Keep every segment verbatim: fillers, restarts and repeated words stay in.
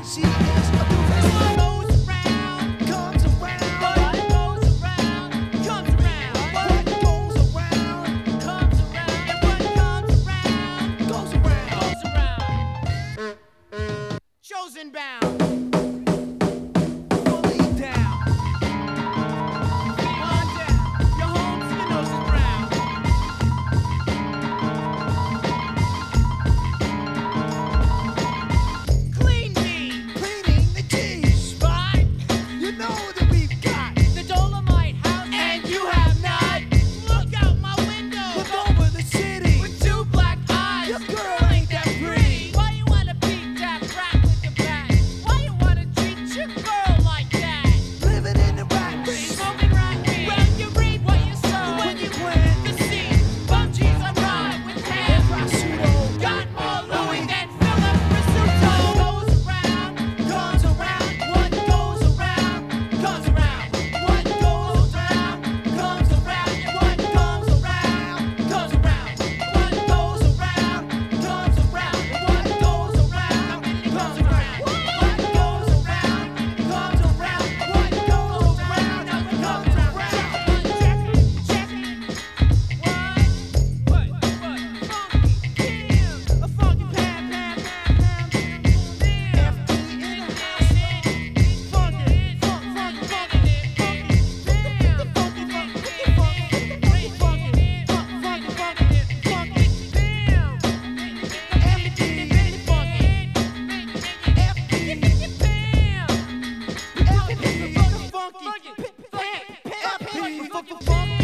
She is a doofus. What goes around comes around. What goes around comes around. What goes around comes around. And what comes around goes around. Goes around. Chosen bound. Fully down. On down. Your home to your nose is brown. Clean me. Cleaning the cheese spot. You know that we've got the Dolomite house, and you have not. Look out my window. Look over the city with two black eyes. Your girl ain't that pretty. Why you wanna beat that rat with the bat? Why you wanna treat your girl like that? Living in the rat race, smoking rat weed. Well, you reap what you sow when you plant the seed. Bum cheese I ride with ham. Prosciutto got more Louis than Philip Risotto. Goes around, comes around. What goes around comes around. What goes around comes around. And what comes around comes around. What goes around comes around. And what goes around comes around. What goes around comes around. What goes around comes around. Check it, what? What? What? Funky Kim, a funky pam pam pam pam. F D in the house. Funky, funk, funk, funky, funky, damn. Funky, funky, funky, funky, funky, funk, funky, funky, funky, damn. F D, funky, F D, bam. F D, funky, funky, F D, funky, funky.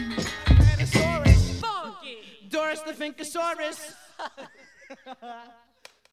Doris the Finkosaurus.